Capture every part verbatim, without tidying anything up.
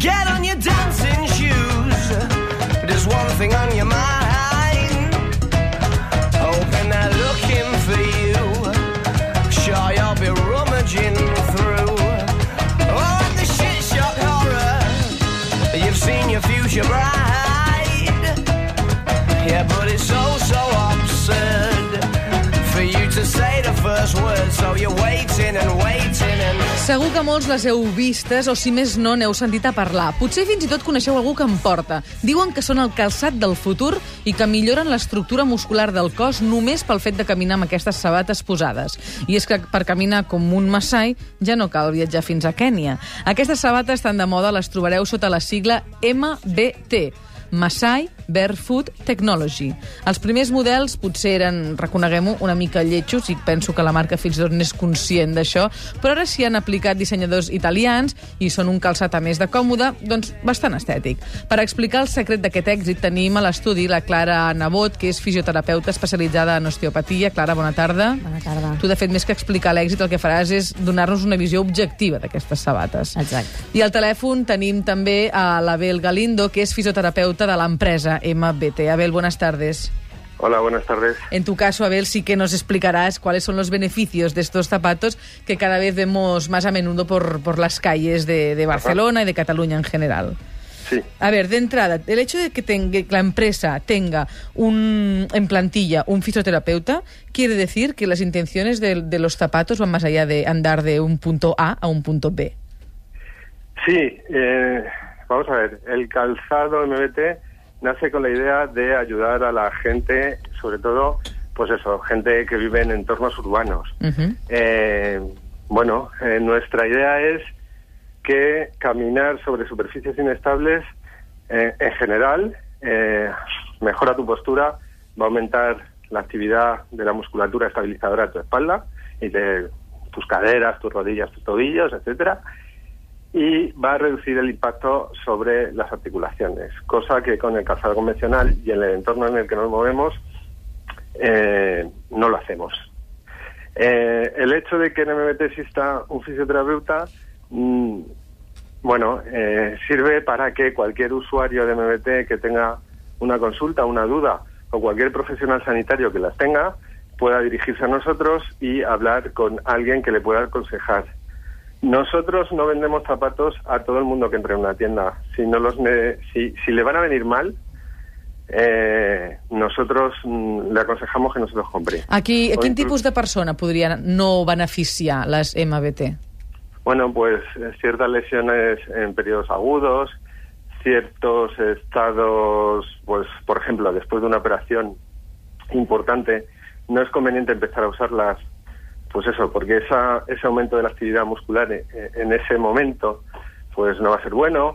Get on your dancing shoes. There's one thing on your mind. Hoping they're looking for you. Sure you'll be rummaging through. Oh, the shit shock horror. You've seen your future bride. Yeah, but it's so, so absurd for you to say the first word. So you're waiting and waiting and... Segur que molts les heu vistes, o si més no, n'heu sentit a parlar. Potser fins i tot coneixeu algú que en porta. Diuen que són el calçat del futur i que milloren l'estructura muscular del cos només pel fet de caminar amb aquestes sabates posades. I és que per caminar com un massai ja no cal viatjar fins a Kènia. Aquestes sabates tan de moda les trobareu sota la sigla M B T. Massai Barefoot Technology. Els primers models potser eren, reconeguem-ho, una mica lletjos, i penso que la marca fins i tot n'és conscient d'això, però ara s'hi han aplicat dissenyadors italians i són un calçat, a més de còmode, doncs bastant estètic. Per explicar el secret d'aquest èxit tenim a l'estudi la Clara Nebot, que és fisioterapeuta especialitzada en osteopatia. Clara, bona tarda. Bona tarda. Tu, de fet, més que explicar l'èxit, el que faràs és donar-nos una visió objectiva d'aquestes sabates. Exacte. I al telèfon tenim també a l'Abel Galindo, que és fisioterapeuta de la empresa M B T. Abel, buenas tardes. Hola, buenas tardes. En tu caso, Abel, sí que nos explicarás cuáles son los beneficios de estos zapatos que cada vez vemos más a menudo por, por las calles de, de Barcelona Ajá. y de Cataluña en general. Sí. A ver, de entrada, el hecho de que, tenga, que la empresa tenga un, en plantilla un fisioterapeuta, quiere decir que las intenciones de, de los zapatos van más allá de andar de un punto A a un punto B. Sí, eh... Vamos a ver, el calzado M B T nace con la idea de ayudar a la gente, sobre todo, pues eso, gente que vive en entornos urbanos. Uh-huh. Eh, bueno, eh, nuestra idea es que caminar sobre superficies inestables, eh, en general, eh, mejora tu postura, va a aumentar la actividad de la musculatura estabilizadora de tu espalda y de tus caderas, tus rodillas, tus tobillos, etcétera. Y va a reducir el impacto sobre las articulaciones, cosa que con el calzado convencional y en el entorno en el que nos movemos eh, no lo hacemos. Eh, el hecho de que en M B T exista un fisioterapeuta, mmm, bueno, eh, sirve para que cualquier usuario de M B T que tenga una consulta, una duda, o cualquier profesional sanitario que las tenga, pueda dirigirse a nosotros y hablar con alguien que le pueda aconsejar. Nosotros no vendemos zapatos a todo el mundo que entre en una tienda. Si no los ne- si, si le van a venir mal, eh, nosotros mm, le aconsejamos que no se los compre. Aquí, a quin incluso... tipus de persona podria no beneficiar les M B T? Bueno, pues ciertas lesiones en periodos agudos, ciertos estados, pues por ejemplo, después de una operación importante, no es conveniente empezar a usarlas. Pues eso, porque esa, ese aumento de la actividad muscular en, en ese momento pues no va a ser bueno.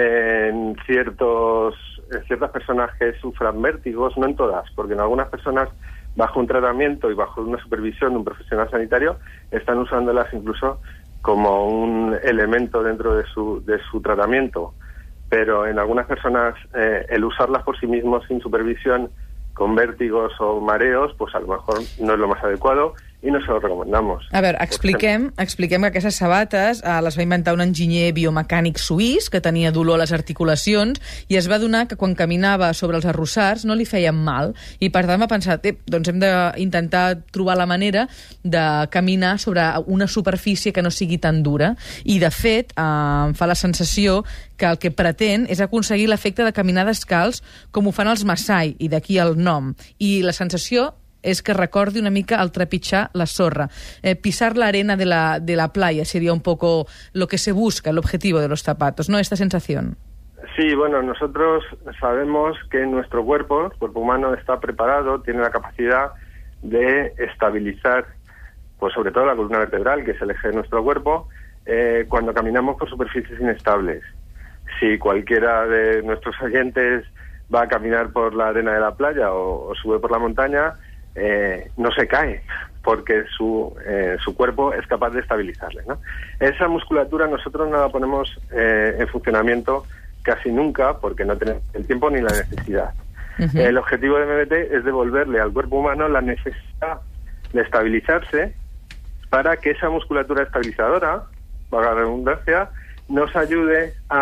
En, ciertos, en ciertas personas que sufran vértigos, no en todas, porque en algunas personas bajo un tratamiento y bajo una supervisión de un profesional sanitario están usándolas incluso como un elemento dentro de su, de su tratamiento. Pero en algunas personas eh, el usarlas por sí mismos sin supervisión, con vértigos o mareos, pues a lo mejor no es lo más adecuado i no se lo recomendamos. A veure, expliquem, expliquem que aquestes sabates eh, les va inventar un enginyer biomecànic suís que tenia dolor a les articulacions i es va adonar que quan caminava sobre els arrossars no li feien mal i per tant va pensar, eh, doncs hem d'intentar trobar la manera de caminar sobre una superfície que no sigui tan dura i de fet eh, em fa la sensació que el que pretén és aconseguir l'efecte de caminar descalç com ho fan els Massai i d'aquí el nom i la sensació es que recordi una mica al trepitjar la sorra. Eh, pisar la arena de la, de la playa sería un poco lo que se busca, el objetivo de los zapatos, ¿no? Esta sensación. Sí, bueno, nosotros sabemos que nuestro cuerpo, el cuerpo humano, está preparado, tiene la capacidad de estabilizar, pues sobre todo la columna vertebral, que es el eje de nuestro cuerpo, eh, cuando caminamos por superficies inestables. Si cualquiera de nuestros oyentes va a caminar por la arena de la playa o, o sube por la montaña, Eh, no se cae porque su, eh, su cuerpo es capaz de estabilizarle, ¿no? Esa musculatura nosotros no la ponemos eh, en funcionamiento casi nunca porque no tenemos el tiempo ni la necesidad. Uh-huh. El objetivo de M B T es devolverle al cuerpo humano la necesidad de estabilizarse para que esa musculatura estabilizadora, valga la redundancia, nos ayude a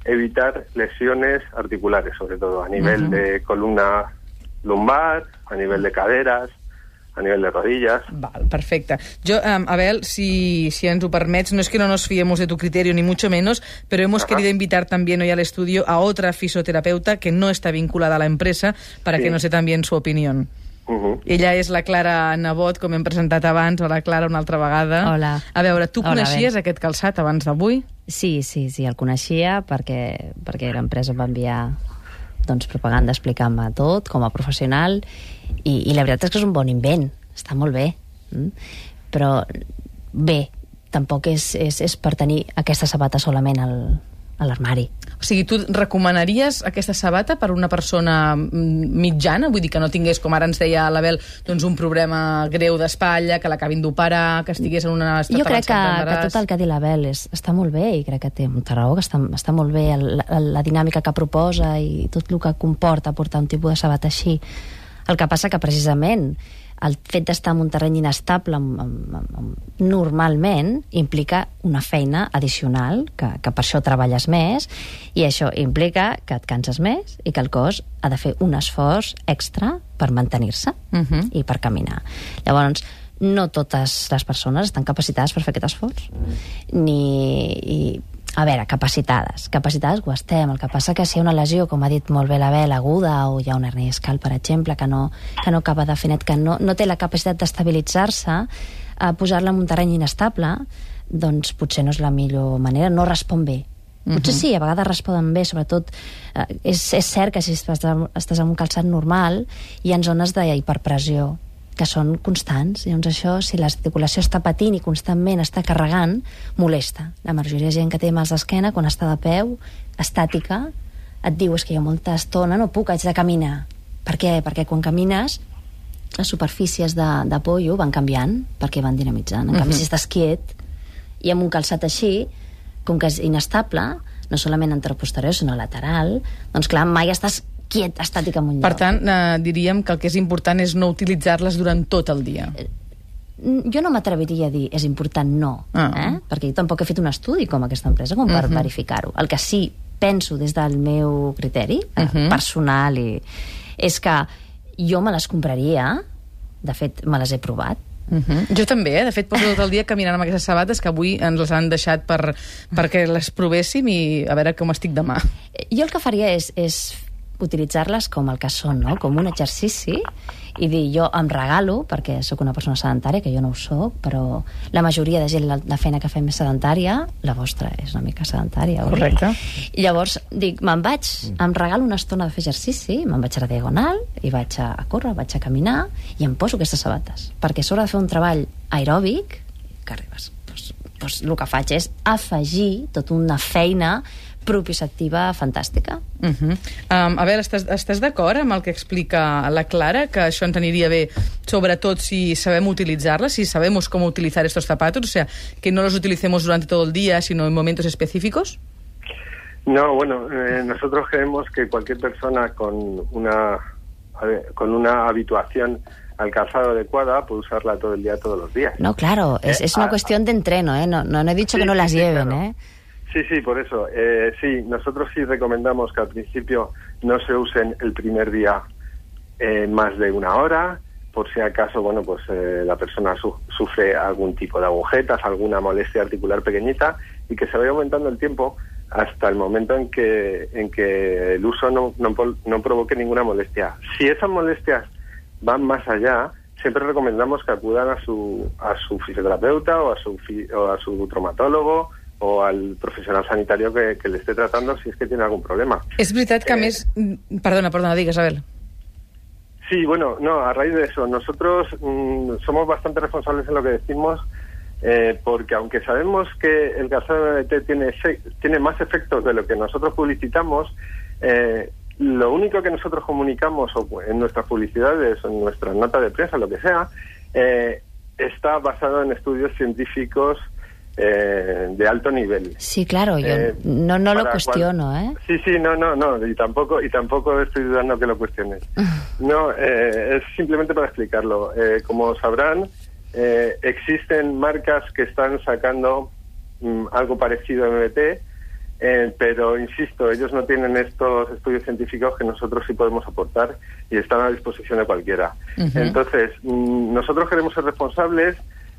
evitar lesiones articulares, sobre todo a nivel uh-huh. de columna lumbar, a nivel de caderas, a nivell de rodillas. Val, perfecte. Jo, um, Abel, si, si ens ho permets, no es que no nos fiemos de tu criterio, ni mucho menos, pero hemos Ajá. querido invitar también hoy al estudio a otra fisioterapeuta que no está vinculada a la empresa para sí. que nos dé también su opinión. Uh-huh. Ella és la Clara Nebot, com hem presentat abans. Hola, Clara, una altra vegada. Hola. A veure, tu Hola, coneixies ben. aquest calçat abans d'avui? Sí, sí, sí, el coneixia perquè, perquè l'empresa em va enviar doncs, propaganda explicant-me tot com a professional i, i la veritat és que és un bon invent, està molt bé, mm? però bé, tampoc és, és, és per tenir aquesta sabata solament al, a l'armari. O sigui, tu recomanaries aquesta sabata per una persona mitjana? Vull dir que no tingués, com ara ens deia l'Abel, doncs un problema greu d'espatlla, que l'acabin d'operar, que estigués en una estat jo crec que, avançat que tot el que ha dit l'Abel és, està molt bé i crec que té molta raó, que està, està molt bé el, la, la dinàmica que proposa i tot el que comporta portar un tipus de sabata així. El que passa que precisament el fet d'estar en un terreny inestable amb, amb, amb, normalment implica una feina addicional, que, que per això treballes més, i això implica que et canses més i que el cos ha de fer un esforç extra per mantenir-se uh-huh. i per caminar. Llavors, no totes les persones estan capacitades per fer aquest esforç. Ni... I, a veure, capacitades. Capacitades ho estem. El que passa que si hi ha una lesió, com ha dit molt bé l'Abel, aguda, o hi ha una hernia discal, per exemple, que no, que no acaba de fer net, que no, no té la capacitat d'estabilitzar-se, a posar-la en un terreny inestable, doncs potser no és la millor manera, no respon bé. Potser uh-huh. sí, a vegades responen bé, sobretot eh, és, és cert que si estàs, estàs en un calçat normal hi ha zones d'hiperpressió que són constants, llavors això, si l'articulació està patint i constantment està carregant, molesta. La majoria de gent que té mals d'esquena, quan està de peu, estàtica, et diu, és que jo molta estona no puc, haig de caminar. Per què? Perquè quan camines, les superfícies de, de pollo van canviant, perquè van dinamitzant. En canvi, uh-huh. si estàs quiet, i amb un calçat així, com que és inestable, no solament anteroposterior, sinó lateral, doncs clar, mai estàs quiet, estàtic en un lloc. Per tant, eh, diríem que el que és important és no utilitzar-les durant tot el dia. Jo no m'atreviria a dir és important no, ah. eh? perquè jo tampoc he fet un estudi com aquesta empresa com per uh-huh. verificar-ho. El que sí penso des del meu criteri uh-huh. eh, personal i, és que jo me les compraria, de fet me les he provat. Uh-huh. Jo també, eh? De fet poso tot el dia caminant amb aquestes sabates que avui ens les han deixat per, perquè les provéssim i a veure com estic demà. Jo el que faria és, és utilitzar-les com el que són, no? Com un exercici, i dir, jo em regalo, perquè sóc una persona sedentària, que jo no ho soc, però la majoria de gent, la, la feina que fem és sedentària, la vostra és una mica sedentària. Correcte. I llavors dic, me'n vaig, em regalo una estona de fer exercici, me'n vaig a la diagonal, i vaig a, a córrer, vaig a caminar, i em poso aquestes sabates, perquè s'haurà de fer un treball aeròbic, que arribes, doncs, doncs el que faig és afegir tota una feina propioceptiva fantàstica. Uh-huh. um, a veure, estàs, estàs d'acord amb el que explica la Clara, que això ens aniria bé sobretot si sabem utilitzarlas, si sabemos cómo utilizar estos zapatos, o sea, que no los utilicemos durante todo el día, sino en momentos específicos? No, bueno, eh, nosotros creemos que cualquier persona con una, con una habituación al calzado adecuada puede usarla todo el día, todos los días. No, claro, es, eh, es una a, cuestión de entreno, ¿eh? No, no, no he dicho sí, que no las sí, lleven, claro. ¿eh? Sí, sí, por eso. Eh, sí, nosotros sí recomendamos que al principio no se usen el primer día eh, más de una hora, por si acaso, bueno, pues eh, la persona su sufre algún tipo de agujetas, alguna molestia articular pequeñita, y que se vaya aumentando el tiempo hasta el momento en que en que el uso no, no, no provoque ninguna molestia. Si esas molestias van más allá, siempre recomendamos que acudan a su a su fisioterapeuta o a su fi o a su traumatólogo o al profesional sanitario que, que le esté tratando si es que tiene algún problema. És veritat que, a eh, més... Perdona, perdona, digues, Abel. Sí, bueno, no, a raíz de eso, nosotros mmm, somos bastante responsables en lo que decimos, eh, porque aunque sabemos que el calzado M B T tiene, tiene más efectos de lo que nosotros publicitamos, eh, lo único que nosotros comunicamos o en nuestras publicidades o en nuestras notas de prensa, lo que sea, eh, está basado en estudios científicos Eh, de alto nivel. Sí, claro, yo eh, no, no lo cuestiono, cual... ¿eh? Sí, sí, no, no, no, y tampoco, y tampoco estoy dudando que lo cuestiones. No, eh, es simplemente para explicarlo. Eh, como sabrán, eh, existen marcas que están sacando mm, algo parecido a M B T Eh, pero, insisto, ellos no tienen estos estudios científicos que nosotros sí podemos aportar y están a disposición de cualquiera. Uh-huh. Entonces, mm, nosotros queremos ser responsables.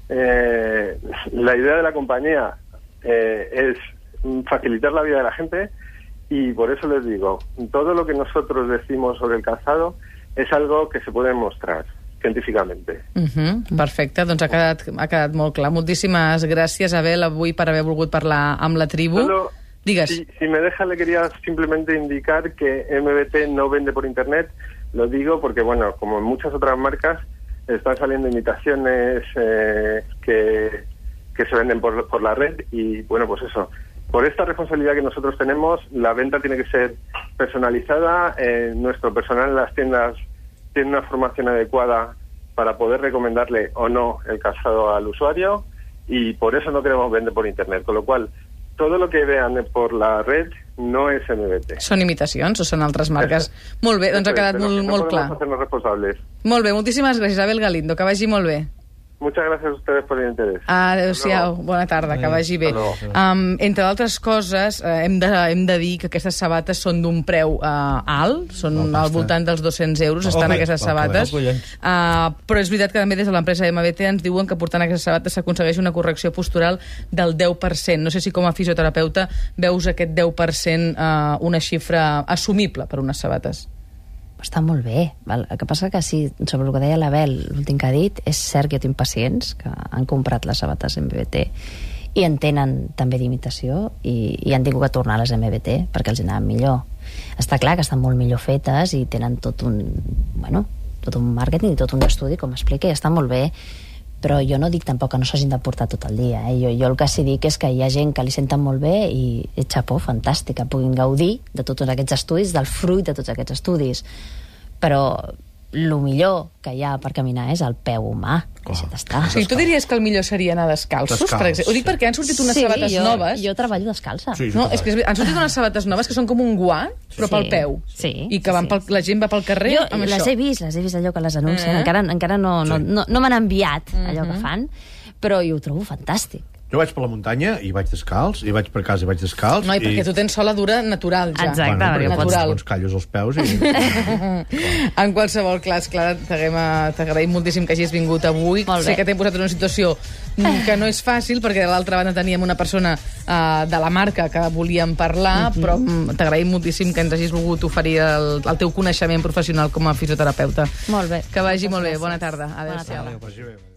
Eh, la idea de la compañía eh, es facilitar la vida de la gente y por eso les digo, todo lo que nosotros decimos sobre el calzado és algo que se puede demostrar científicamente. Uh-huh. Perfecte, doncs ha quedat, ha quedat molt clar. Moltíssimes gràcies, Abel, avui per haver volgut parlar amb la tribu. Solo, Digues. Si, si me deja, le quería simplemente indicar que M B T no vende por internet. Lo digo porque, bueno, como en muchas otras marcas, están saliendo imitaciones eh, que, que se venden por, por la red y, bueno, pues eso. Por esta responsabilidad que nosotros tenemos, la venta tiene que ser personalizada. Eh, nuestro personal en las tiendas tiene una formación adecuada para poder recomendarle o no el calzado al usuario y por eso no queremos vender por internet. Con lo cual, todo lo que vean por la red no és M B T. Són imitacions o són altres marques? Eso. Molt bé, doncs ha quedat Pero molt, no molt clar. podemos hacernos responsables. Molt bé, moltíssimes gràcies, Abel Galindo, que vagi molt bé. Muchas gracias a ustedes por el interés. Adéu-siau, bona tarda, que vagi bé. Um, entre d'altres coses, uh, hem, de, hem de dir que aquestes sabates són d'un preu uh, alt, són al voltant dels dos-cents euros, estan Okay. aquestes sabates. Okay. Uh, però és veritat que també des de l'empresa M B T ens diuen que portant aquestes sabates s'aconsegueix una correcció postural del deu per cent. No sé si com a fisioterapeuta veus aquest deu per cent uh, una xifra assumible per unes sabates. Està molt bé. El que passa que sí, sobre el que deia l'Abel, l'últim que ha dit, és cert que jo tinc pacients que han comprat les sabates M B T i en tenen també d'imitació i, i han tingut que tornar a les M B T perquè els anaven millor. Està clar que estan molt millor fetes i tenen tot un, bueno, tot un màrqueting i tot un estudi, com explica, i està molt bé, però jo no dic tampoc que no s'hagin de portar tot el dia. Eh? Jo, jo el que sí dic és que hi ha gent que li senten molt bé i, i xapó, fantàstic, que puguin gaudir de tots aquests estudis, del fruit de tots aquests estudis. Però el millor que hi ha per caminar és el peu humà. Oh. Deixa't estar. O sigui, tu diries que el millor seria anar descalços, Descalç. per exemple? Ho dic perquè han sortit unes sí, sabates jo, noves. jo treballo descalça. Sí, No, és que han sortit unes sabates noves que són com un guant, però Sí, pel peu. sí, I que van sí. pel, la gent va pel carrer Jo amb les això. he vist, les he vist allò que les anuncien. Eh? Encara, encara no, no, Sí. no, no m'han enviat allò Mhm. que fan, però jo ho trobo fantàstic. Jo vaig per la muntanya i vaig descalç, i vaig per casa i vaig descalç. No, i perquè i... tu tens sola dura natural, ja. Exacte. Bueno, perquè perquè pots, natural. pots callos als peus i... En qualsevol cas, Clara, t'agraïm t'agraïm moltíssim que hagis vingut avui. Molt bé. Sé que t'he posat en una situació mm, que no és fàcil, perquè de l'altra banda teníem una persona uh, de la marca que volíem parlar, mm-hmm. però mm, t'agraïm moltíssim que ens hagis volgut oferir el, el teu coneixement professional com a fisioterapeuta. Molt bé. Que vagi Moltes molt bé. gràcies. Bona tarda. Bona Adéu-siau. tarda. Adéu, vagi bé.